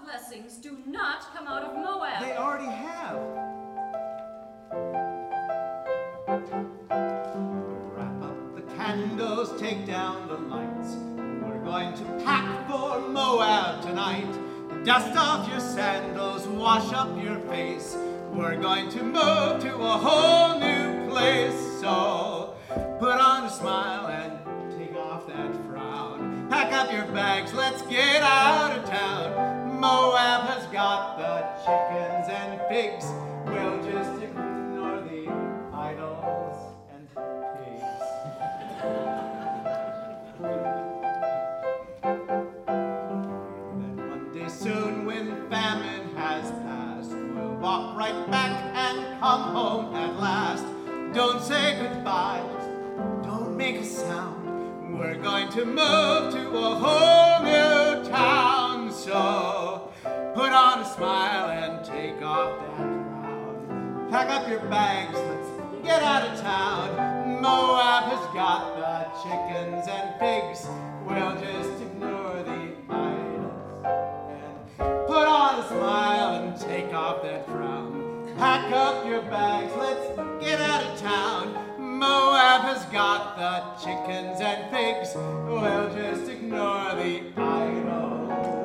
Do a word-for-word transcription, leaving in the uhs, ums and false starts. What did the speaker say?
blessings do not come out of Moab. They already have. Wrap up the candles, take down the lights. We're going to pack for Moab tonight. Dust off your sandals, wash up your face. We're going to move to a whole new place. So put on a smile and take off that frown. Pack up your bags, let's get out of town. Moab has got the chickens and pigs. We'll just ignore the idols and pigs. Then one day soon when famine has passed, we'll walk right back and come home at last. Don't say goodbye, don't make a sound. We're going to move to a whole new town. So put on a smile and take off that frown. Pack up your bags, let's get out of town. Moab has got the chickens and pigs. We'll just ignore the idols and put on a smile and take off that frown. Pack up your bags, let's get out of town. Moab has got the chickens and pigs. We'll just ignore the idols